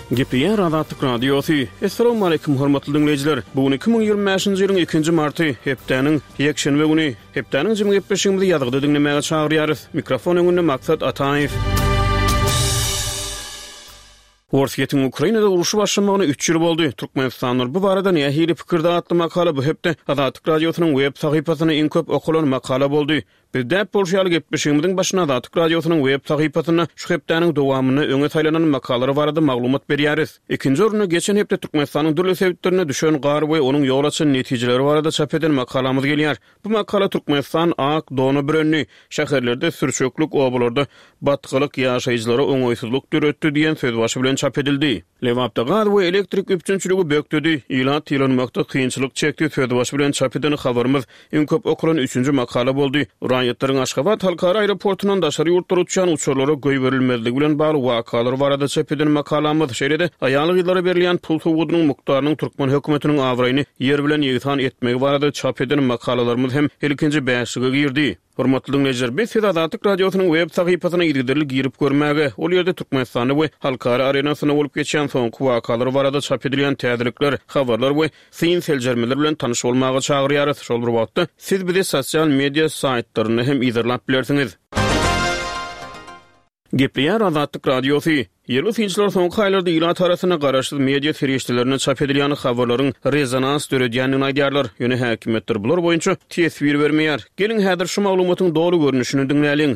Gepleyen Azatlyk Radiosu. Assalamu alaykum hormatly dinleyijiler. Bugün 2025-nji ýylyň 2-nji marty, hepdeniň ýekşenbe güni. Hepdeniň jymy gepleşigimizi ýazgyda dinlemäge çagyrýarys. Mikrofon öňünde Maksat Ataýew. Orsiýetiň Ukrainada uruşy başlamagyna 3 ýyl boldy. Türkmenistanlar bu barada nähili pikir dağıtdy makala bu hepde Azatlyk Radiosynyň web sahypasyna iň köp okulan makala boldy. Bizde Polşaly gepleşigimizin başyna Azatlyk Radiosynyň web sahypasyna şu hepdeniň dowamyny öňe taýlanan makalary barada maglumat berýäris. Ikinji oruna geçen hepde Türkmenistanyň dürli sebäplerine düşen gary we onuň ýol açan netijeleri barada çap eden makalamyz gelýär. Bu makala Türkmenistan, Ak, Donu Brönni şäherlerde sürçöklük obalarda batgylyk ýaşaýjylara oňoýsuzlyk döretdi diýen söz başy bilen çap edildi. Lewapda gaz we elektrik üpçünçüligi bökdüdi. Ýylan ýylanmakda kynçylyk çekdi söz başy bilen çap eden habarymyz iň köp okulan 3-nji makala boldy. Raýatlaryň Aşgabat halkara aeroportundan daşary ýurtlara uçan uçurlara göý berilmezligi bilen bagly wakalar barada çap eden makalamyz şeýlede aýaly ýyllara berilýän pul sowadynyň mukdarynyň Türkmen hökümetiniň awraýyny ýer bilen ýygytan etmegi barada çap eden makalalarymyz hem ilkinji bäşige girdi. Hormatly dinleyijiler, biz Azatlyk Radiosynyň web sahypasyna girip görmäge, ol ýerde Türkmenistany we halkara arenasyna bolup geçen soňky wakalar barada çap edilýän täzelikler, habarlar we syn seljermeler bilen tanyş bolmagy çagyrýarys. Şol bir wagtda siz bizi sosial media saytlaryny hem izlap bilersiňiz. Gepleyen Azatlyk Radiosu. Ýerli finçler soňky aýlarda ýyla tarasyna garaşly media ferişdelerine çap edilýän habarlaryň rezonans döredýänini aýdýarlar. Ýöne häkimetler bular boýunça tesbir bermeýär. Gelin häzir şu maglumatyň dogry görnüşini dinläliň.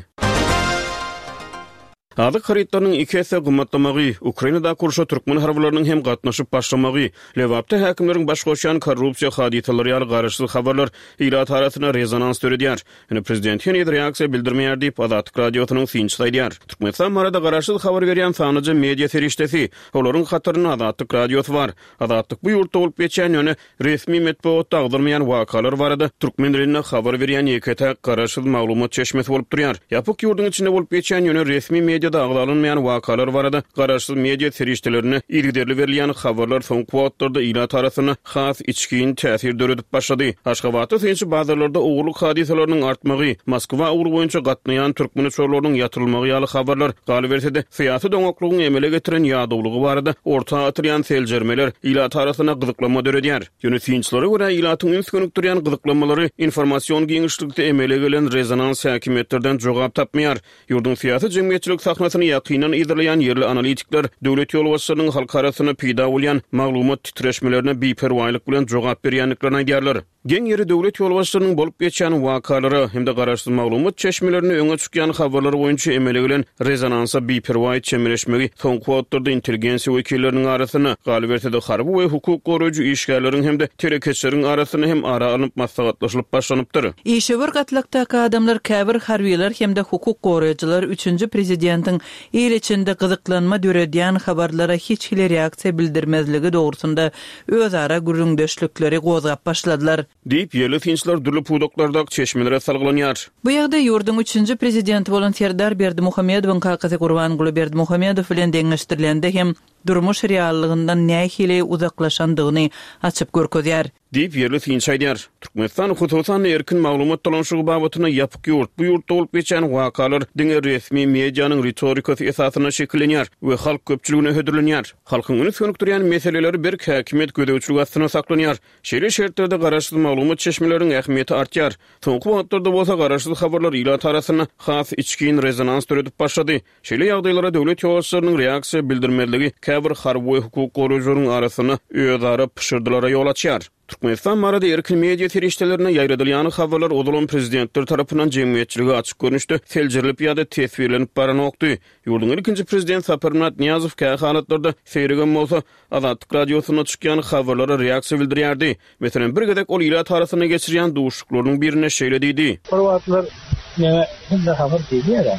Azyk haritlarynyň 2 esse gymmatlamagy, Ukrainada kurşa türkmen harbylarynyň hem gatnaşyp başlamagy, Lewapda häkimleriň baş goşýan korrupsiýa hadiselary ýaly garaşly habarlar ýyla tarasyna rezonans döredýär. Ýöne prezident ýene reaksiýa bildirmeýär diýip Azatlyk Radiosynyň synçy aýdýar. Türkmenistan barada garaşly habar berýän sanyjy media ferişdesi, olaryň hatyryna Azatlyk Radiosy bar. Azatlyk bu ýurtda bolup geçen ýöne resmi medeniýetde agdyrmaýan wakalar barada türkmen diline habar berýän ýekete garaşly maglumat çeşmesi bolup durýar. Ýapyk ýurdun içinde bolup geçen ýöne resmi media dağlanmayan wakalar barada garaşsyz media ferişdelerine ilgiderli berilýän habarlar soňky wagtlarda ýyla tarasyna has içkin täsir döredip başlady. Aşgabatda synçy bazarlarda owurluk hadiselerini artmagy, Moskwa owru boýunça gatnaýan türkmen uçurlarynyň ýatyrylmagy ýaly habarlar galy bersede syýasy doňoklugyny emele getiren ýadawlygy barada orta atyrýan seljermeler ýyla tarasyna gyzyklama döredýär. Ýöne synçylary görä ýylatyň üstünlük durýan gyzyklamалary informasiýon giňişlikde emele gelen rezonans häkimetlerden jogap tapmaýar. Ýurdun syýasy jemgyýetçilik sahnasyny ýakynan izleýän ýerli analitikler döwlet ýolbaşçylarynyň halkara arasyna peýda bolýan maglumat titreşmelerine beperwaýlyk bilen jogap berýänliklerini aýdýarlar. Geň ýeri döwlet ýolbaşçylarynyň bolup geçen wakalary hem de garaşsyz maglumat çeşmelerini öňe çykýan habarlar boýunça emele gelen rezonansa beperwaý çemleşmegi soňky wagtlarda intelligensiýa wekilleriniň arasyna galy bersede harby we hukuk goraýjy işgärleriň hem de terekeçleriň arasyna hem ara alyp maslahatlaşyp başlanypdyr. Işewer gatlyktaki adamlar käbir harbiýler hem de hukuk goraýjylar 3-nji prezidentiň el içinde gyzyklanma döredýän habarlara hiç hile reaksiýa bildirmezligi dogrusunda özara gürrüňdeşlikleri gozgap başladylar. Diýip ýerli finçler dürli pudoklarda çeşmelere salgılanýar. Bu ýagda ýurdun 3-nji prezidenti bolan Serdar Berdimuhammedowyň kakasy Gurbanguly Berdimuhammedow bilen deňeşdirilende hem durmuş reallygyndan nähili uzaklaşandygyny açyp görkezýär. Diýip ýerli finç aýdýar. Türkmenistan hususan erkin maglumat dolanşygy babatyna ýapyk ýurt, bu ýurtda bolup geçen wakalar diňe resmi medianyň retorikasy esasyna şekillenýär we halk köpçüligine hödürlenýär. Halkyň öňe sönükdirýän meseleleri bir häkimet gödäwçiligi astyna saklanýar. Şeýle şertlerde garaşsyz maglumat çeşmeleriň ähmiýeti artýar. Soňky wagtlarda bolsa garaşsyz habarlar ýyla tarasyna has içkin rezonans döredip başlady. Şeýle ýagdaýlara döwlet ýolbaşçylarynyň reaksiýa bildirmezligi käbir harby we hukuk goraýjylarynyň arasyna özara pişirdilara ýol açýar. Türkmenistan marada erkin media ferişdelerine ýaýradylýan habarlar odulan prezidentler tarapyndan jemgyýetçiligi açyk görnüşde seljerlip ýa-da tesbirlenip baranokdy. Ýurdun ikinji prezident Saparmat Niyazow käy halatlarda seýregen bolsa Azatlyk Radiosyna çykýan habarlara reaksiýa bildirýärdi. Meselem bir gedek ol ýyla tarasyna geçirýän duşuklaryň birine şeýle diýdi. Horwatlar näme hinde habar diýdiler.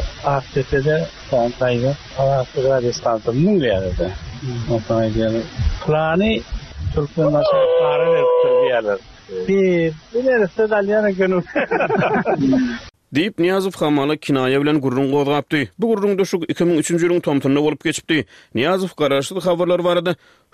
AFT'de Tayyip Azatlyk Radiosynyň ýerinde. Ondan ýa-da plany Türkmen masalları veripdirdiler. Bir neresi dalyan günü. Diýip Niyazow hamala kinaya bilen gurrun gozgapdy. Bu gurrun döşük 2003-nji ýylyň tomtunyna bolup geçipdi. Niyazow garaşly habarlar barada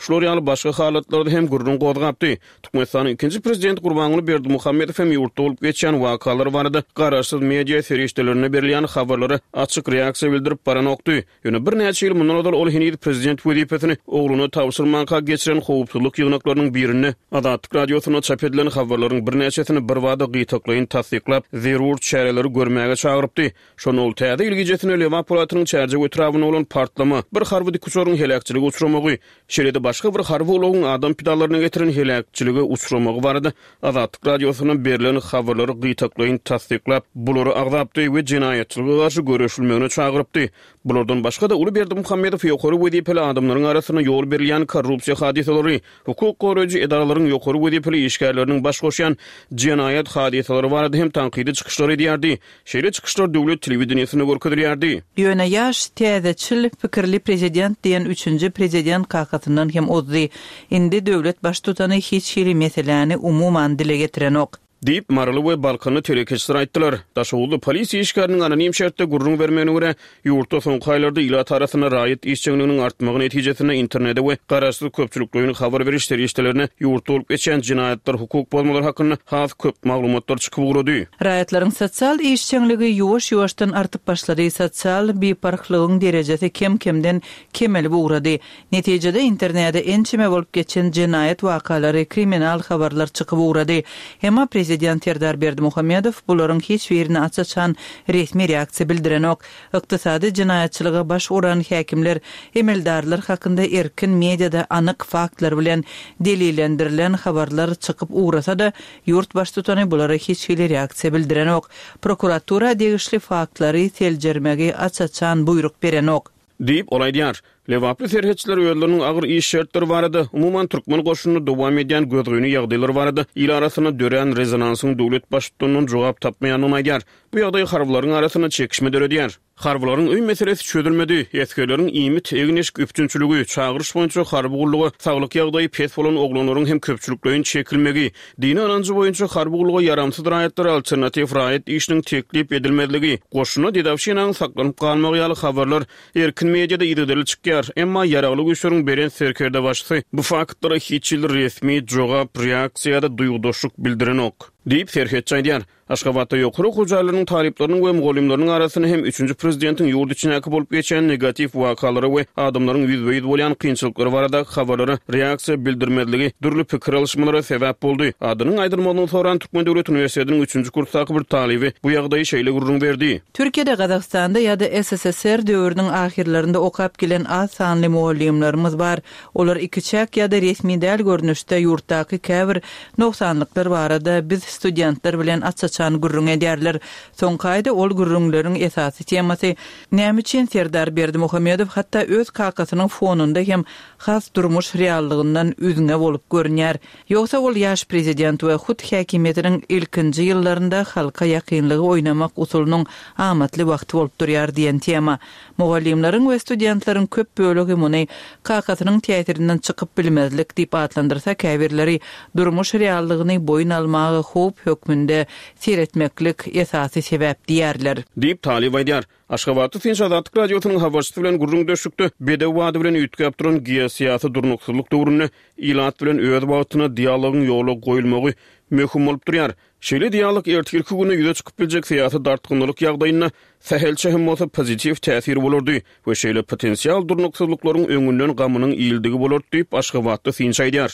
şular ýaly başga halatlarda hem gurrun gozgapdy. Türkmenistanyň ikinji prezidenti Gurbanguly Berdimuhammedow hem ýurtda bolup geçen wakalar barada garaşsyz media ferişdelerine berilýän habarlary açyk reaksiýa bildirip baranokdy. Ýöne bir näçe ýyl mundan odal ol hinidi prezident wezipetini ogluny tawsyrmanka geçiren howpsuzlyk ýygnaklarynyň birini Azatlyk radiosyna çap edilen habarlaryň bir näçesini bir wada gytaklaýyn tasdiklap, zerur çäreleri görmäge çagyrypdy. Şonu ol täze ilgijesini Lewap polatynyň çärje wetrawyna bolan partlama, bir harby dikuçoryň helakçylygy uçuramagy, şeride başga bir harby olagyň adam pidalaryna getiren helakçylygy uçuramagy barada Azatlyk radiosyna berilen habarlary gytaklaýyn tasdiklap, bulary agdapdy we jinayetçiliге garşy görüşilmegine çagyrypdy. Bulardan başga da Uly Berdimuhammedow ýokary wezipeli adamlaryň arasyna ýol berilýän korrupsiýa hadiseleri, hukuk goraýjy edaralaryň ýokary wezipeli işgärleriniň baş goşýan jinayet hadiseleri barada hem tanqidi çykyşlar edýärdi. Şeýle çykyşlar döwlet telewizionysyna görkezilýärdi. Ýöne ýaş täzeçil pikirli prezident diýen 3-nji prezident kakatyndan hem ozdy. Indi döwlet baş tutany hiç hili meseleni umuman dile getirenok. Deyip Marly we Balkany telekeçler aýtdylar. Daşowuldy polisiýa işgäriniň anonim şertde gurrun bermegine görä ýurtda soňky aýlarda ýyla tarasyna raýat işçiliginiň artmagy netijesinde internetde we garaşsyz köpçülikleriniň habar beriş terişlerine ýurtda bolup geçen jinayetler, hukuk bolmalar hakynda has köp maglumatlar çykyp urdy. Raýatlaryň sosial işçiligi ýuwaş-ýuwaşdan artyp başlady. Sosial biparklygyň derejesi kem-kemden kemeli ugrady. Netijede internetde ençime bolup geçen jinayet wakalary, kriminal habarlar çykyp urdy. Hema prezident Serdar Berdimuhammedow bularyň hiç birini açaçan resmi reaksiýa bildirenok. Ykdysady jinayetçilige baş uran häkimler emeldarlar hakynda erkin mediada anyk faktlar bilen delillendirilen habarlar çykyp ugrasa da ýurt baş tutany bulara hiç hili reaksiýa bildirenok. Prokuratura degişli faktlary teljermegi açaçan buyruk berenok. Deyip olaýdýar. Lewaply serhetçiler öýlerini agyr iş şertleri barada, umuman türkmen goşunyny dowam edýän gözgüni ýagdaýlar barada ýyl arasyna dören rezonansyň döwlet başçylygynyň jogap tapmaýanyny aýdýar. Bu ýagdaý harbylaryň arasyna çekişme döredýär. Harbylaryň öý meselesi çözülmedi. Ýetkenleriň iýmit eginiş güpçünçüligi, çagyryş boýunça harby gullugy, saglyk ýagdaýy pes bolan oglanylaryň hem köpçüliklerin çekilmegi, dini ananjy boýunça harby gullugy yaramsyz raýatlar alternativ raýat işiniň teklip edilmezligi, goşuna dedawşynyň saklanyp galmagy ýaly habarlar erkin mediada ýygydylyp çykýar. Emma ýaragly güýçleriň beren serkerde başçy bu faktlara hiç ýyl resmi jogap reaksiýada duýgdaşlyk bildirenok. Deyip serhetçi aýdýar. Aşgabatda ýokary hojalygynyň talipleriniň we mugallimleriň arasyna hem 3-nji prezidentiň ýurt içine bolup geçen negativ wakalary we adamlaryň ýüzbeýid bolýan kynçylyklary barada habarlary reaksiýa bildirmezligi dürli pikir alışmalara sebäp boldy. Adynyň aýdyrmagyny soran Türkmen Döwlet Uniwersitetiniň 3-nji kursdaky bir talibi bu ýagdaýy şeýle gurrun berdi. Türkiýede, Gazakstanda ýa-da SSSR döwrüniň ahirlerinde okap gelen az sanly mugallimlerimiz bar. Olar ikiçäk ýa-da resmi däl görnüşde ýurtdaky käbir noksanlyklar barada biz studentler bilen açaçan gurrun edýärler. Soňky aýda ol gurrunlaryň esasy temasy näme üçin Serdar Berdimuhammedow hatda öz kakasynyň fonunda hem has durmuş reallygyndan üzüňe bolup görünýär. Ýogsa ol ýaş prezident we hut häkimetiniň ilkinji ýyllarynda halka ýakynlygy oynamak usulynyň amatly wagty bolup durýar diýen tema. Mugallimleriň we studentlaryň köp bölegi muny kakasynyň teatirinden çykyp bilmezlik diýip adlandyrsa, käbirleri durmuş reallygyny boyun almagy hop hökmünde seyretmeklik esasy sebäp diýerler. Deyip talib aýdýar. Aşgabatda Tinç Azatlyk radiosynyň habarçysy bilen gurrun döşükde bedew wady bilen üýtgäp duran geosiýasy durnuksuzlyk döwrüne ilat bilen öz wagtyna dialogyň ýoly goýulmagy möhüm bolup durýar. Şeýle dialog ertirki güni ýüze çykyp biljek syýasy dartgynlyk ýagdaýyna sähelçe hem bolsa pozitiv täsir bolardy we şeýle potensial durnuksuzlyklaryň öňünden gamynyň iýildigi bolardy diýip Aşgabatda Tinç aýdýar.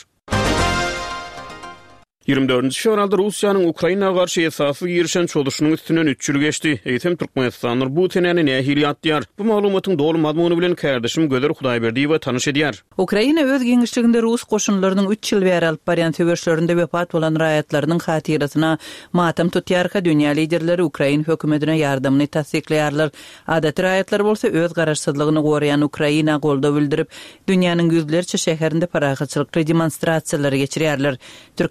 24-nji fevralda Russiýanyň Ukrainaga garşy esasy girişen çoluşynyň üstünden 3 ýyl geçdi. Eýtem Türkmenistanlar bu tenäni nähili ýatdyar. Bu maglumatyň dolu mazmuny bilen kärdeşim Göder Hudaýberdiýew tanış edýär. Ukraina öz giňişliginde Rus goşunlarynyň 3 ýyl bäri alyp barýan töweşlerinde wepat bolan raýatlarynyň hatyrasyna matam tutýarka dünýä liderleri Ukraina hökümetine ýardamyny tasdikleýärler. Adat raýatlar bolsa öz garaşsyzlygyny goraýan Ukraina golda bildirip, dünýäniň ýüzlerçe şäherinde paragatçylykly demonstrasiýalary geçirýärler. Türkmen hökümeti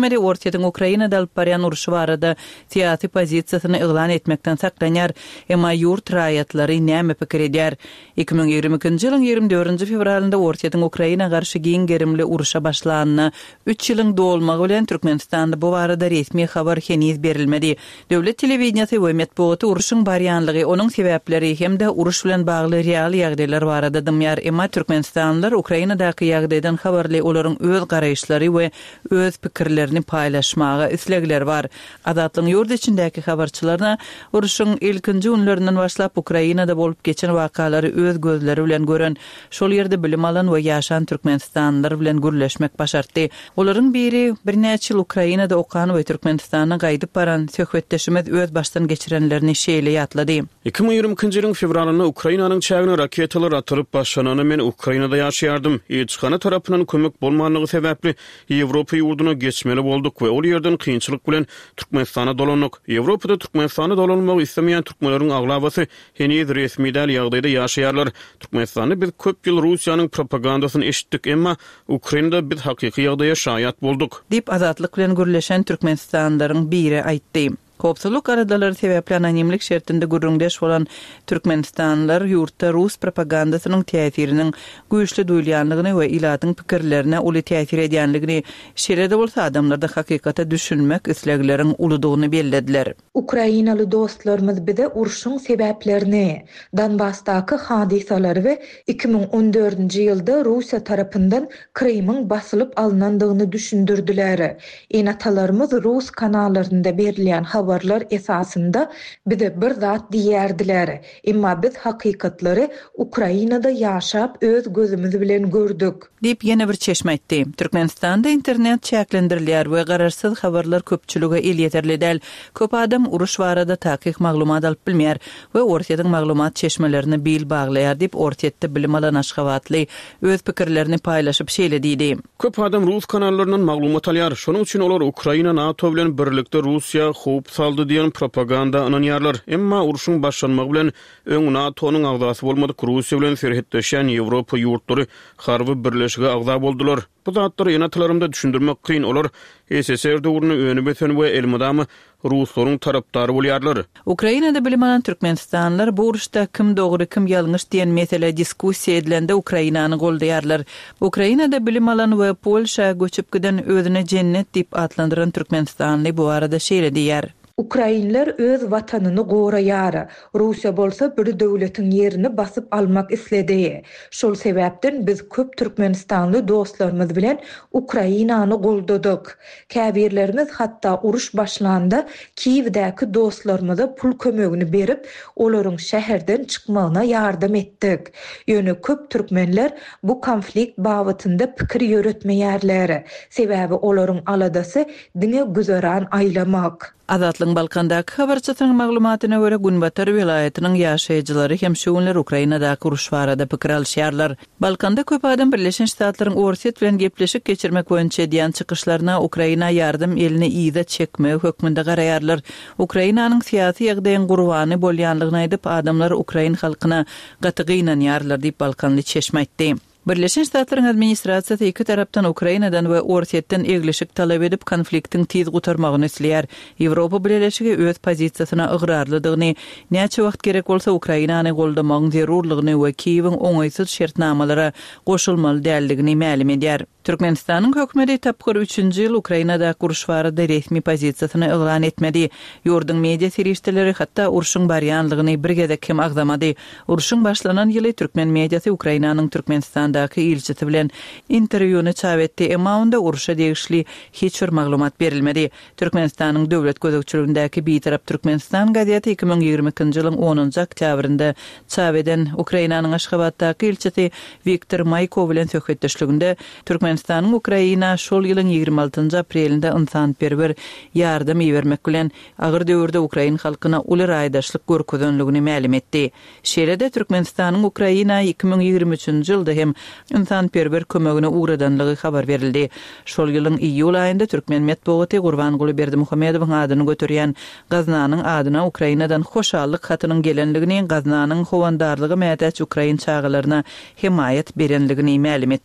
hökümeti ortadan Ukrainada alıp baryan uruşu barada siyasi pozisiyasını ilan etmekten saklanyar, emma yurt raýatlary näme pikir edýär? 2022-nji ýylyň 24-nji fevralynda ortadan Ukraina garşy giň gerimli uruşa başlanyny 3 ýylyň dolmagy bilen Türkmenistanda bu barada resmi habar heniz berilmedi. Döwlet telewizionyasy we matbuaty uruşyň barýanlygy, onuň sebäpleri hemde uruş bilen bagly real ýagdaýlar barada dymýar. Emma Türkmenistanlylar Ukrainadaky ýagdaýdan habarly olaryň öz garaýşlary we öz pikirlerini paýlaşmaga islegler bar. Adatlyň ýurt içindäki habarçylarna uruşyň ilkinji günlerinden başlap Ukrainada bolup geçen wakalary öz gözleri bilen gören, şol ýerde bilim alan we ýaşan Türkmenistanlylar bilen gürleşmek başartdy. Olaryň biri bir näçe ýyl Ukrainada okan we Türkmenistana gaýdyp baran söhbetdeşimiz öz başdan geçirenlerini şeýle ýatlady. 2022-nji ýylyň fevralynda Ukrainanyň çägine raketalar atyryp başlanyny men Ukrainada ýaşaýardym. Elçixana tarapyndan kömek bolmanlygy sebäpli Ýewropa ýurduna geçmeli bolduk we ol ýerden kynçylyk bilen Türkmenistana dolandyk. Ýewropada Türkmenistana dolanmagy islemeýän türkmenleriň aglabasy heniz resmi däl ýagdaýda ýaşaýarlar. Türkmenistany biz köp ýyl Russiýanyň propagandasyny eşitdik, emma Ukrainada biz hakyky ýagdaýa şaýat bolduk. Dip azatlyk bilen gürleşen Türkmenistanlylaryň biri aýtdy. Kopsuluk aradalary sebäpli anonimlik şertinde gürrüňdeş bolan Türkmenistanlylar ýurtda Rus propagandasynyň täsiriniň güýçli duýulýanlygyny we ilatyň pikirlerine uly täsir edýänligini, şeýle bolsa adamlarda hakykata düşünmek islegleriň uludygyny bellediler. Ukrainaly dostlarymyz bize uruşyň sebäplerini, Donbassdaky hadisalary we 2014-nji ýylda Russiýa tarapyndan Krymyň basylyp alynandygyny düşündirdiler. Enatalarymız Rus kanallarynda berilýän habarlar esasında bize bir zat diýerdiler. Emma biz hakykatlary Ukrainada ýaşap öz gözümüz bilen gördük. Dip ýene bir çeşme aýtdy. Türkmenistanda internet çäklendirilýär we gararsyz habarlar köpçülüge el ýeterli däl. Köp adam uruş barada takyk maglumat alyp bilmeýär we ortadan maglumat çeşmelerini bil baglaýar dip ortatda bilim alan Aşgabatly öz pikirlerini paýlaşyp şeýle diýdi. Köp adam Rus kanallaryndan maglumat alýar. Şonuň üçin olar Ukraina NATO bilen birlikde Russiýa hop saldy diýen propaganda ananýarlar. Emma uruşyň başlanmagy bilen öň NATO'nyň agdasy bolmadyk Russiýa bilen serhetdeşen Ýewropa ýurtlary harby birleşige agda boldular. Bu zatlary ýene düşündirmek kyn olar. SSR döwrüne önübeten we elmadamy Ruslaryň tarapdary bolýarlar. Ukrainada bilim alan Türkmenistanlylar bu uruşda kim dogry kim ýalňyş diýen mesele diskussiýa edilende Ukrainany goldaýarlar. Ukrainada bilim alan we Polşa göçüp giden özüne cennet diýip atlandyran Türkmenistanly bu arada şeýle diýär. Ukrainler öz watanyny goraýar. Russiýa bolsa bir döwletiň ýerini basyp almak isledi. Şol sebäpden biz köp Türkmenistanly dostlarymyz bilen Ukrainany goldadyk. Käbirlerimiz hatda uruş başlanda Kiýewdäki dostlarymyza pul kömegini berip, olaryň şäherden çykmagyna ýardam etdik. Ýöne köp türkmenler bu konflikt babatynda pikir ýöretmeýärler. Sebäbi olaryň aladasy diňe güzeran aýlamak. Azatlyň Balkandaky habarçylaryň maglumatyna görä Günbatar vilayatynyň ýaşaýjylary hem şuňlar Ukrainadaky uruş barada pikir alýarlar. Balkanda köp adam Birleşen Ştatlaryň Orset bilen gepleşik geçirmek boýunça diýen çykyşlaryna Ukraina ýardym elini ýyda çekme hökmünde garaýarlar. Ukrainanyň syýasy ýagdaýyň gurbany bolýanlygyny aýdyp adamlar Ukrain halkyna gatygynan ýarlar diýip Balkanly çeşme aýtdy. Birleşen Ştatlaryň administrasiýasy iki tarapdan Ukrainadan we Orsetden egleşik talap edip konfliktiň tiz gutarmagyny isleýär. Ýewropa Birleşigi öz pozisiýasyna ygyrarlydygyny, näçe wagt gerek bolsa Ukrainany goldamagyň zerurlygyny we Kiýewiň oňaýsyz şertnamalara goşulmaly däldigini ma'lum edýär. Türkmenistanyň hökümeti tapgyr 3-nji ýyl Ukrainada uruş barada resmi pozisiýasyny elan etmedi. Ýurdun media serişdeleri hatda uruşyň barýanlygyny bir gezek hem agdamady. Uruşyň başlanan ýyly türkmen mediasy Ukrainanyň Türkmenistandaky ilçisi bilen interwýuny çap etdi. Emma onda uruşa degişli hiç bir maglumat berilmedi. Türkmenistanyň döwlet gözegçiligindäki bir tarap Türkmenistan gazeti 2022-nji ýylyň 10-njy oktýabrynda çap eden Ukrainanyň Aşgabatdaky ilçisi Viktor Mayko bilen söhbetdeşliginde Türkmenistanyň Ukraina şol ýylyň 26-njy aprelinde insanperwer ýardam bermek bilen agyr döwürde Ukrain halkyna uly raýdaşlyk görkezenligini ma'lum etdi. Şeýle-de Türkmenistanyň Ukraina 2023-nji ýylda hem insanperwer kömegine ugradanlygy habar berildi. Şol ýylyň iýul aýynda türkmen matbuaty Gurbanguly Berdimuhammedowyň adyny götürýän Gaznanyň adyna Ukrainadan hoşallyk hatynyň gelenligini, Gaznanyň howandarlygy mätäç Ukrain çağalaryna himayet berenligini ma'lum etdi.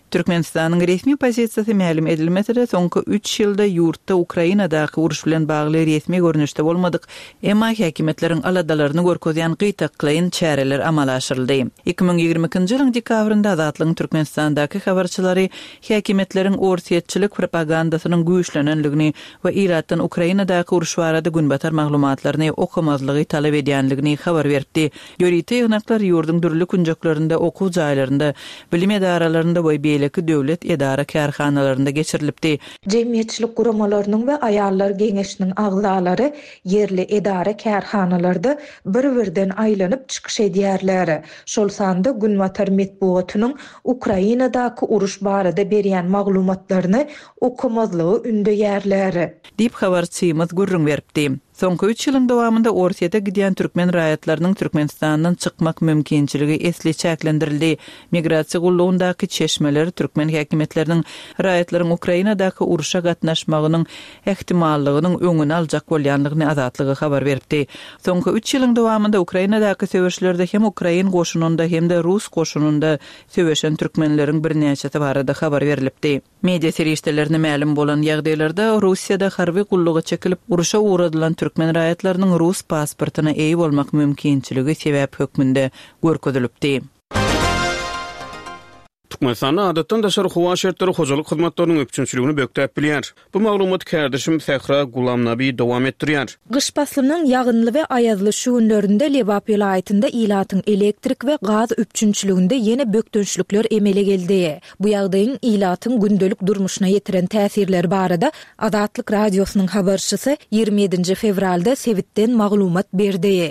Türkmenistanyň resmi pozisiýasy ma'lum edilmese-de soňky 3 ýylda ýurtda Ukrainadaky uruş bilen bagly resmi görnüşde bolmadyk. Emma häkimetleriň aladalaryny görkezýän gytaklaýyn çäreler amala aşyryldy. 2022-nji ýylyň dekabrynda Azatlygyň Türkmenistandaky habarçylary häkimetleriň orsiýetçilik propagandasynyň güýçlenenligini we Iratdan Ukrainadaky uruş barada günbatar maglumatlaryny okumazlygy talap edýänligini habar berdi. Ýörite ýagnaklar ýurdun dürli kunjaklarynda, okuw jaýlarynda, bilim edaralaryna we döwlet edara kärhanalarynda geçirilipdi. Jemgyýetçilik guramalarynyň we aýallar geňeşiniň agzalary yerli edara kärhanalarda bir-birden aýlanyp çykyş edýärler. Şol sanda Günwatar medpuatynyň Ukrainadaky uruş barada berýän maglumatlaryny okumazlygy ündeýärler. Dip habarçymyz gurrun beripdi. Soňky 3 ýylyň dowamında orsiýete gidýän türkmen raýatlarynyň Türkmenistandan çykmak mümkinçiligi esli çäklendirildi. Migrasiýa gullugundaky çeşmeler türkmen häkimetleriniň raýatlaryň Ukrainadaky uruşa gatnaşmagynyň ähtimallygynyň öňüni aljak bolýanlygyny Azatlygy habar beripdi. Soňky 3 ýylyň dowamında Ukrainadaky söwüşlerde hem Ukrain goşununda hem de Rus goşununda söwüşen türkmenleriň birnäçesi barada habar berilipdi. Media serişdelerine ma'lum bolan ýagdaýlarda Russiýada harby gulluga çekilip uruşa uğradylan türkmen raýatlarynyň Rus pasportyna eýi bolmak mümkinçiligi sebäp hökmünde görkezilipdi. Türkmenistan adatdan daşary howa şertleri hojalyk hyzmatlarynyň öpçünçiligini böktäp bilýär. Bu maglumat kärdeşim Fähra Gulamnaby dowam etdirýär. Gyş faslynyň ýagynly we aýazly şu günlerinde Lewap vilayatyny ilatyň elektrik we gaz öpçünçiliginde ýene bökdönçlükler emele geldi. Bu ýagdaýyň ilatyň gündelik durmuşyna ýetiren täsirleri barada Azatlyk radiosynyň habarçysy 27 fevralda Sewitden maglumat berdi.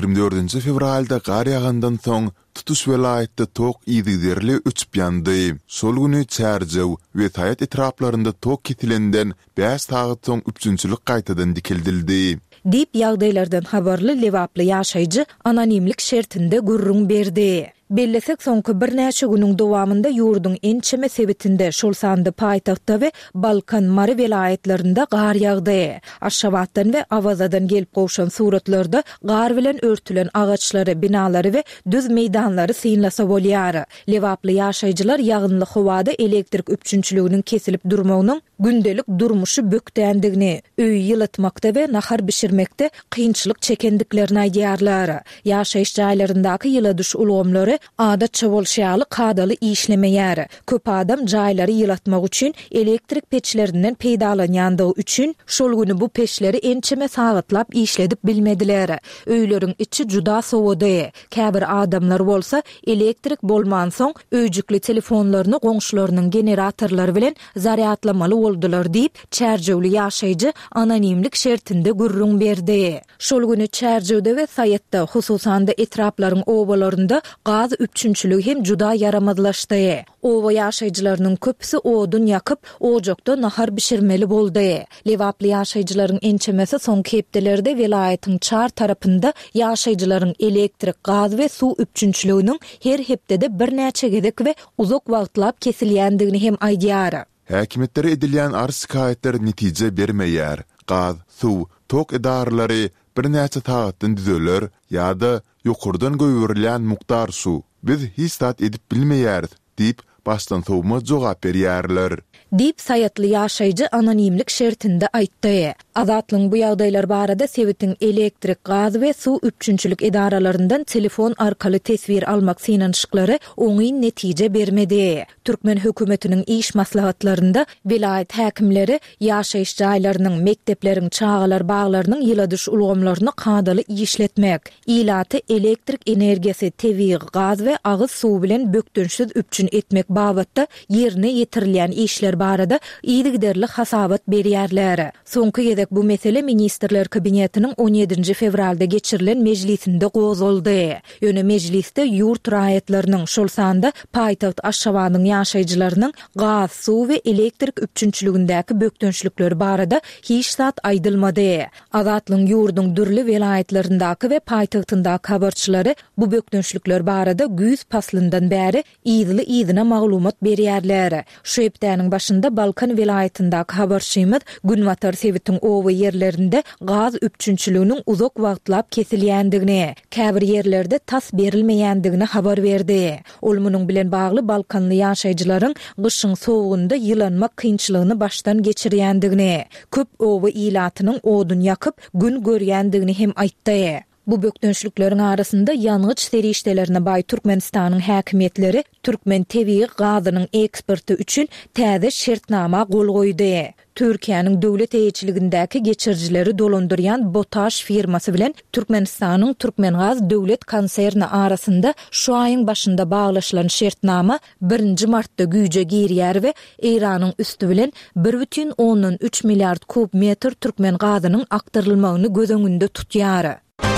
24 fevralda gar ýagandan soň tutuş vilayatda tok ýygyderli öçüp ýandy. Şol güni çärjew we taýat etraplarynda tok ketilenden 5 saat soň üçünçilik gaýtadan dikildildi. Dip ýagdaýlardan habarly Lewaply ýaşaýjy anonimlik şertinde gurrun berdi. Bellesek soňky birnäçe günüň dowamında ýurdun ençeme sebitinde şol sandy paýtagtda we Balkan Mary vilayatlarynda gar ýagdy. Aşgabatdan we Awazadan gelip goşan suratlarda gar bilen örtülen agaçlary, binalary we düz meýdanlary synlasa bolýar. Lewaply ýaşaýjylar ýagynly howada elektrik öpçünçiliginiň kesilip durmagynyň gündelik durmuşy bökdändigini, öý ýylatmakda we nahar bişirmekde kynçylyk çekendiklerini aýdýarlar. Ýaşaýyş jaýlaryndaky ýyladyş ulgamlary adatça bolşýaly kadaly işlemeýär. Köp adam jaýlary ýylatmak üçin elektrik peçlerinden peýdalanýandygy üçin şol güni bu peçleri ençeme sagatlap işledip bilmediler. Öýleriň içi juda sowady. Käbir adamlar bolsa elektrik bolman soň öýjükli telefonlaryny goňşularynyň generatorlary bilen zaryadlamaly boldular diýip çärjewli ýaşaýjy anonimlik şertinde gurrun berdi. Şol güni çärjewde we saýatda hususan da etraplaryň obalarynda gaz öpçünçiligi hem juda yaramazlaşdy. Owa ýaşaýjylarynyň köpüsi odun ýakyp ojokda nahar bişirmeli boldy. Lewaply ýaşaýjylaryň ençemesi soňky hepdelerde vilayatyň çar tarapynda ýaşaýjylaryň elektrik, gaz we suw öpçünçiliginiň her hepdede birnäçe gedek we uzak wagtlap kesilýändigini hem aýdýar. Häkimetlere edilýän arsykaýetler netije bermeýär. Gaz, suw, tok edaralary birnäçe tagatdan düzeler ýa-da ýokurdan göwürilýän mukdar suw biz histat edip bilmeýäris diýip başdan sowma jogap berýärler. Dip saýatly ýaşaýjy anonimlik şertinde aýtdy. Azatlyň bu ýagdaýlar barada Sewitiň elektrik, gaz we suw öpçünçilik edaralaryndan telefon arkaly tesbir almak synanyşyklary oňy netije bermedi. Türkmen hökümetiniň iş maslahatlarynda vilayat häkimleri ýaşaýyş jaýlarynyň, mekdepleriň, çağalar baglarynyň ýyladyş ulgamlaryny kadaly işletmek, ilaty elektrik energiýasy, tebii, gaz we agyz suw bilen bökdönçsiz öpçün etmek babatda ýerine ýetirilýän işler barada ýygyderli hasabat berýärler. Soňky gezek bu mesele Ministrler Kabinetiniň 17 fevralda geçirilen mejlisinde gozuldy. Ýöne mejlisde ýurt raýatlarynyň şol sanda paýtaht Aşgabanyň ýaşaýjylarynyň gaz, suw we elektrik öpçünçiligindäki bökdönçlükleri barada hiç zat aýdylmady. Azatlyň ýurdun dürli vilayatlaryndaky we paýtagtyndaky habarçylary bu bökdönçlükler barada güýz paslyndan bäri ýyly maglumat berýärler. Şu hepdäniň başında Balkan vilayetindäki habarşymyz Günwatar Sewitin owy yerlerinde gaz üpçünçülüğünün uzak wagtlap kesilýändigini, käbir yerlerde tas berilmeýändigini habar berdi. Ol munyň bilen bagly Balkanly ýaşaýjylaryň gyşyň sowugunda ýylanmak kynçylygyny başdan geçirýändigini, köp owy ilatynyň odun ýakyp gün görýändigini hem aýtdy. Bu bökdönçlükleriň arasynda ýangyç serişdelerine bay Türkmenistanyň häkimetleri Türkmen tebii gazynyň eksporty üçin täze şertnama gol goýdy. Türkiýanyň döwlet eýçiligindäki geçirjileri dolandyrýan Botaş firmasy bilen Türkmenistanyň Türkmengaz döwlet konserni arasynda şu aýyň başynda baglaşylan şertnama 1 martda güýje girýär we Iranyň üstü bilen 1,3 milliard kub metr Türkmen gazynyň aktarylmagyny göz öňünde tutýar.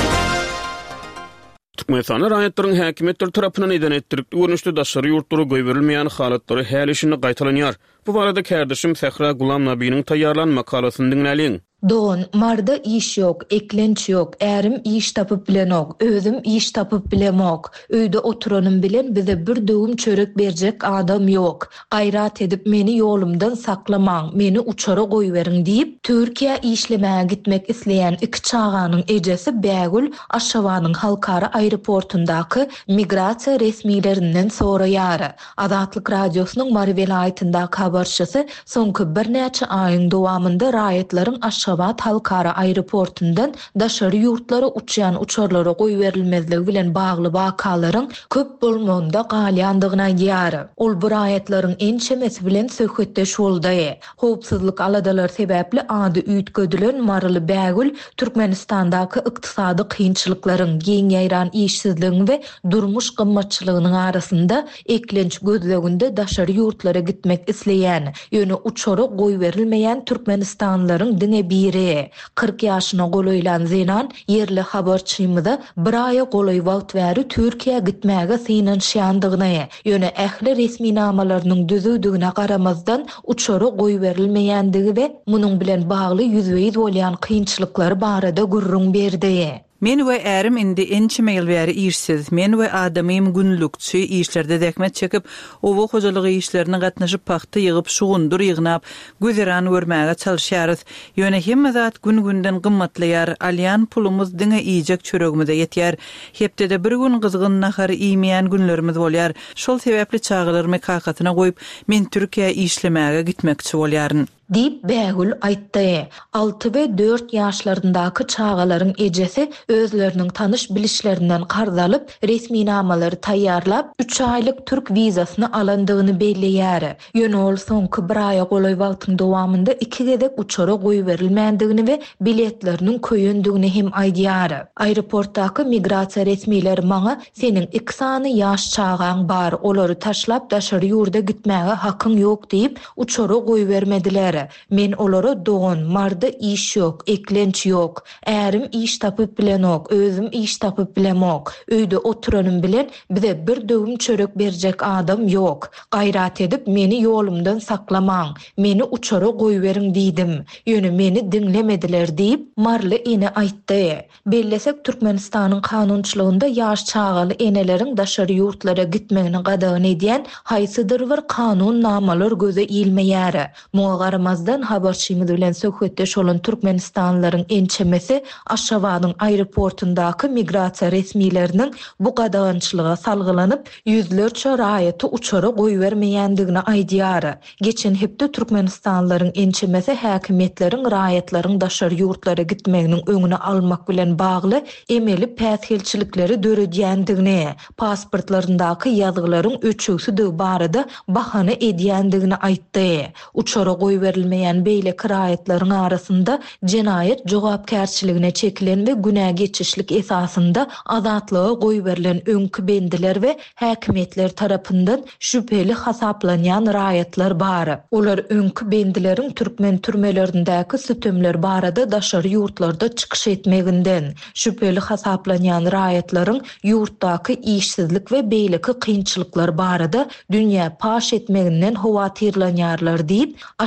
Türkmenistan raýatlaryň häkimetleri tarapyndan eden etdirip görnüşde daşary ýurtlary goýberilmeýän halatlary häl işini gaýtalanýar. Bu barada kärdeşim Sehra Gulam Nabiýanyň taýýarlan makalasyny dinläliň. Doğun, marda iş yok, eklenç yok, erim iş tapıp bilen ok, özüm iş tapıp bilen ok, öyde oturanım bilen bize bir döwüm çörek berjek adam yok. Gayrat edip meni yolumdan saklamaň, meni uçara goýberin diýip, Türkiýe işlemäge gitmek isleýän iki çağanyň ejesi Bägül Aşşawanyň halkara aeroportundaky migrasiýa resmiýlerinden soraýar. Azatlyk radiosynyň Mary vilayetindäki habarçysy soňky bir näçe aýyň dowamında raýatlaryň Aşgabat halkara aeroportundan daşary ýurtlara uçýan uçarlara goýberilmezligi bilen bagly wakalaryň köp bolmagynda galýandygyna ýary. Ol bu raýatlaryň ençemesi bilen söhbetdeş boldy. Howpsuzlyk aladalar sebäpli ady üýtgedilen Maryly Bägül Türkmenistandaky ykdysady kynçylyklaryň, giň ýaýran işsizligiň we durmuş gymmatçylygynyň arasynda eklenç gözleginde daşary ýurtlara gitmek isleýän, ýöne uçara goýberilmeýän Türkmenistanlaryň diňe biri 40 ýaşyna golaýlan Zenan yerli habarçymyza bir aýa golay wagt bäri Türkiýe gitmäge synanşýandygyny, ýöne ähli resmi namalarynyň düzüdügine garamazdan uçara goýberilmeýändigi we munyň bilen bagly ýüzbeýiz bolýan kynçylyklary barada gurrun berdi. Men we erim indi ençe mail bäri işsiz. Men we adamym günlükçi işlerde dekmet çekip, owa hojalygy işlerine gatnaşyp paxta ýygyp şugundur ýygnap, gözeran görmäge çalşýarys. Ýöne hemme zat gün-günden gymmatlaýar. Alýan pulumuz diňe iýjek çöregimize ýetýär. Hepde de bir gün gyzgyn nahary iýmeýän günlerimiz bolýar. Şol sebäpli çağlarymı kakatyna goýup, men Türkiýe işlemäge gitmekçi bolýaryn diýip Bägül aýtdy. 6 we 4 ýaşlaryndaky çağalaryň ejesi özleriniň tanış bilişlerinden qarz alyp, resmi namalary taýýarlap, 3 aýlyk Türk wizasyny alandygyny belleýär. Ýöne ol soňky bir aýa golaý wagtyň dowamında 2 gedek uçara goýberilmändigini we biletleriniň köýendigini hem aýdýar. Aeroportdaky migrasiýa resmiýleri maňa seniň 2 sany ýaş çağaň bar, olary taşlap daşary ýurda gitmäge hakyň ýok diýip uçara goýbermediler. Men olara doğun, marda iş yok, eklenç yok, erim iş tapıp bilen ok, özüm iş tapıp bilen ok, öyde oturanım bilen bize bir döwüm çörek berjek adam yok. Gayrat edip meni yolumdan saklamaň, meni uçara goýberin diýdim. Ýöne meni dinlemediler diýip Marly ene aýtdy. Bellesek Türkmenistanyň kanunçylygynda ýaş çağaly eneleriň daşary ýurtlara gitmegini gadagan edýän haýsydyr bir kanun namalar göze ilmeýär. Mazdan habarçymyz bilen söhbetdeş olan Türkmenistanlaryň ençemesi Aşgabanyň aeroportundaky migrasiýa resmiýleriniň bu gadagançylyga salgylanyp ýüzlerçe raýaty uçara goýbermeýändigini aýdýar. Geçen hepde Türkmenistanlaryň ençemesi häkimetleriň raýatlaryň daşary ýurtlara gitmeginiň öňüne almak bilen bagly emeli päsgelçilikleri döredýändigini, pasportlaryndaky ýazgylaryň öçügsi barada bahana edýändigini aýtdy. Uçara goýberilmeýän beýle kiraýatlaryň arasynda jenaýet jogapkärçiligine çekilen we günä geçişlik esasynda azatlyga goýberilen öňkü bendiler we häkimetler tarapyndan şüpheli hasaplanýan raýatlar bar. Olar öňkü bendileriň türkmen türmelerindäki sütümler barada daşary ýurtlarda çykyş etmeginden, şüpheli hasaplanýan raýatlaryň ýurtdaky işsizlik we beýleki kynçylyklar barada dünýä paş etmeginden howatyrlanýarlar diýip Aşgabat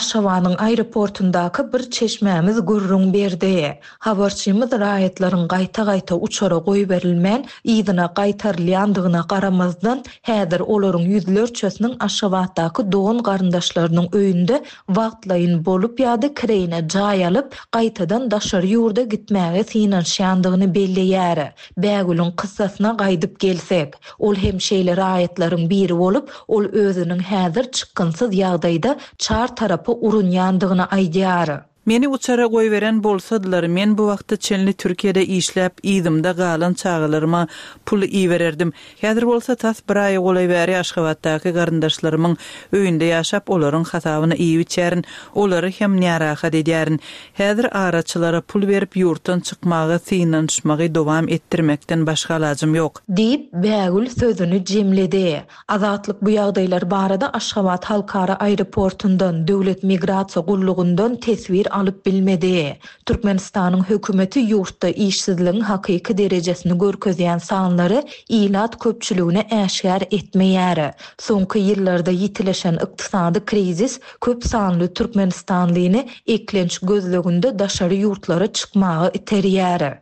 Türkmenistanyň aeroportundaky bir çeşmämiz gurrun berdi. Habarçymyz raýatlaryň gaýta-gaýta uçara goý berilmän ýygyna gaýtarylýandygyna garamazdan häzir olaryň ýüzlerçesiniň Aşgabatdaky dogan garyndaşlarynyň öýünde wagtlaýyn bolup ýa-da kireyine jaý alyp gaýtadan daşary ýurda gitmäge synanşandygyny belleýär. Bägülüň kyssasyna gaýdyp gelsek, ol hem şeýle raýatlaryň biri bolup, ol özüniň häzir çykynsyz ýagdaýda çar tarapy urunýandygyny aýdýar. Meni uçara goý beren bolsadylar, men bu wagtda çenli Türkiýede işläp, ýydymda galan çağlaryma pul iýererdim. Häzir bolsa tas bir aý golay bäri Aşgabatdaky garyndaşlarymyň öýünde ýaşap, olaryň hasabyny iýip içärin, olary hem närahat edýärin. Häzir araçylara pul berip ýurtdan çykmagy, synanşmagy dowam etdirmekden başga ilajym ýok. Diýip Bägül sözüni jemledi. Azatlyk bu ýagdaýlar barada Aşgabat halkara aeroportundan, döwlet migrasiýa gullugundan tesbir alıp bilmedi. Türkmenistanyň hökümeti ýurtda işsizligiň hakyky derejesini görkezýän sanlary ilat köpçüligine äşgär etmeýär. Soňky ýyllarda ýitileşen ykdysady krizis köp sanly Türkmenistanlyny eklenç gözleginde daşary ýurtlara çykmagy iterýär.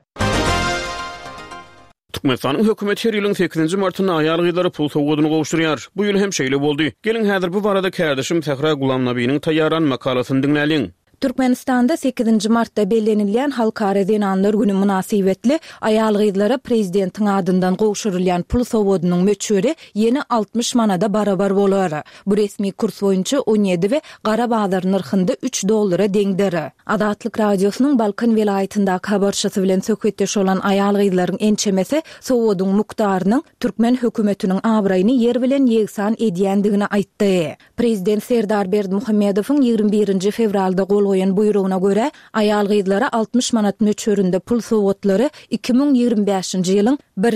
Türkmenistanyň hökümeti her ýylyň 8-nji martyna aýal gyzlary pul sowgadyny gowuşdurýar. Bu ýyl hem şeýle boldy. Gelin häzir bu barada kärdeşim Fehra Gulamnabynyň taýyaran makalasyny dinläliň. Türkmenistanda 8 martda bellenilýän Halkara Zenanlar güni münasibetli aýal gyzlara prezidentiň adyndan gowşurulýan pul sowadynyň möçüri ýeni 60 manada barabar bolar. Bu resmi kurs boýunça 17 we gara bazar narhynda $3 deňdir. Adatlyk radiosynyň Balkan vilayatyndaky habarçysy bilen söhbetdeş bolan aýal gyzlaryň ençemesi sowadyň mukdarynyň Türkmen hökümetiniň abraýyny yer bilen ýegsan edýändigini aýtdy. Prezident Serdar Berdimuhammedowyň 21 fevralda goýan buyruguna göre aýal gyzlara 60 manat möçüründe pul sowatlary 2025-nji ýylyň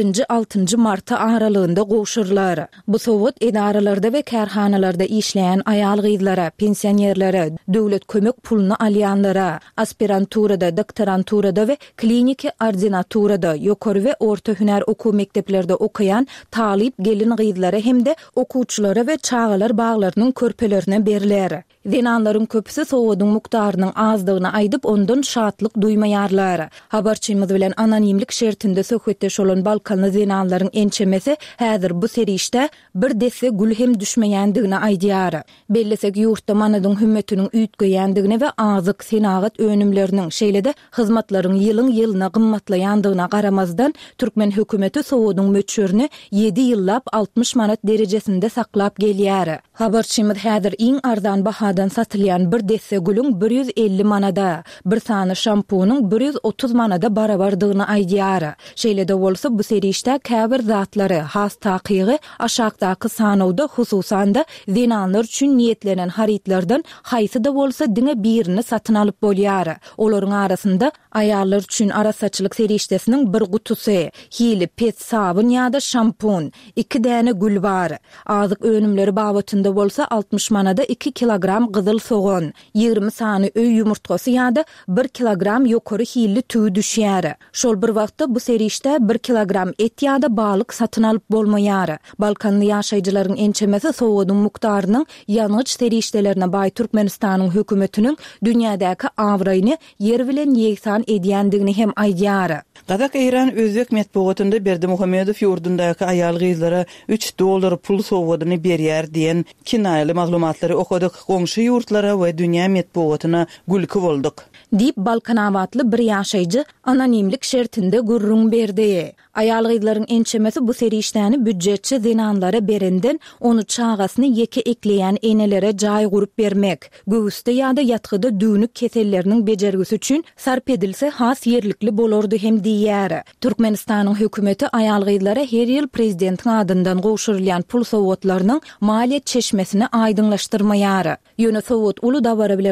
1-6 marty aralygynda gowşurlar. Bu sowat edaralarda we kärhanalarda işleýän aýal gyzlara, pensionerlere, döwlet kömek pulunu alýanlara, aspiranturada, doktoranturada we kliniki ordinaturada, ýokary we orta hüner okuw mekdeplerinde okuyan talip gelin gyzlara hemde okuwçylara we çağalar baglarynyň körpelerine beriler. Zenanlaryň köpüsi sowadyň mukdarynyň azdygyny aýdyp ondan şatlyk duýmaýarlar. Habarçymyz bilen anonimlik şertinde söhbetdeş bolan Balkanly zenanlaryň ençemesi häzir bu serişde bir dese gül hem düşmeýändigini aýdýar. Bellesek ýurtda manadyň hümmetiniň üýtgeýändigini we azyk senagat önümleriniň şeýle-de hyzmatlaryň ýylyň ýylyna gymmatlaýandygyna garamazdan Türkmen hökümeti sowadyň möçürini 7 ýyllap 60 manat derejesinde saklap gelýär. Habarçymyz häzir iň arzan bahadan satylýan bir dese gülüň 150 manada, bir sany şampunyň 130 manada barabardygyny aýdýar. Şeýle-de bolsa bu serişde käbir zatlary has takygy aşagdaky sanawda hususan da zenanlar üçin niýetlenen haritlerden haýsy da bolsa diňe birini satyn alyp bolýar. Olaryň arasynda aýallar üçin arasaçylyk serişdesiniň bir gutusy, hili pet sabun ýa-da şampun, 2 däne gül bar. Azyk önümleri babatynda bolsa 60 manada 2 kilogram gyzyl soğan, 20 sany öý ýumurtgasy ýa-da 1 kilogram ýokary hilli tüý düşýär. Şol bir wagtda bu serişde 1 kilogram et ýa-da balyk satyn alyp bolmaýar. Balkanly ýaşaýjylaryň ençemesi sowadyň mukdarynyň ýalňyç serişdelerine baý Türkmenistanyň hökümetiniň dünýädäki awraýyny yer bilen ýegsan edýändigini hem aýdýar. Gazak Eýran Özbek medeniýetinde Berdimuhammedow ýurdundaky aýal gyzlara $3 pul sowadyny berýär diýen kinaýaly maglumatlary okudyk. Goňşy ýurtlara we dünýä medeniýetine gülki bolduk. Diýip Balkan awatly bir ýaşaýjy anonimlik şertinde gurrun berdi. Aýal gyzlaryň ençemesi bu serişdäni büdjetçi zenanlara berenden onu çağasyny ýeke ekleýän enelere jaý gurup bermek, göwüste ýa-da ýatgyda düýnük keselleriniň bejergisi üçin sarp edilse has ýerlikli bolardy hem diýär. Türkmenistanyň hökümeti aýal gyzlara her ýyl prezidentiň adyndan gowşurulýan pul sowatlarynyň maliýet çeşmesini aýdyňlaşdyrmaýar. Ýöne sowat uly dabara bilen gowşur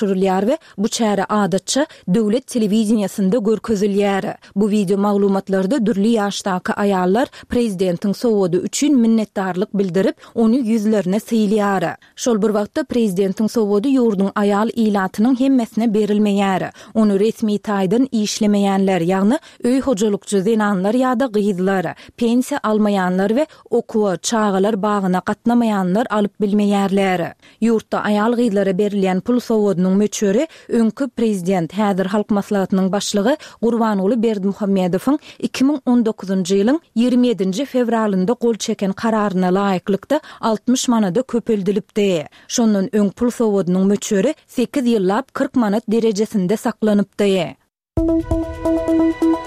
goşurulýar we bu çäre adatça döwlet telewizionyasynda görkezilýär. Bu video maglumatlarda dürli ýaşdaky aýallar prezidentiň sowady üçin minnetdarlyk bildirip, onu ýüzlerine syýlýar. Şol bir wagtda prezidentiň sowady ýurdun aýal ilatynyň hemmesine berilmeýär. Onu resmi taýdan işlemeýänler, ýagny öý hojalykçy zenanlar ýa-da gyýdylar, pensiýa almaýanlar we okuwa çağalar bagyna gatnamaýanlar alyp bilmeýärler. Ýurtda aýal gyýdlara berilýän pul sowadynyň möçüri öňkü prezident häzir halk maslahatynyň başlygy Gurbanuly Berdimuhammedowyň 2019-njy ýylyň 27 fevralynda gol çeken kararyna laýyklykda 60 manada köpeldilipdi. Şondan öň pul sowadynyň möçüri 8 ýyllap 40 manat derejesinde saklanypdy.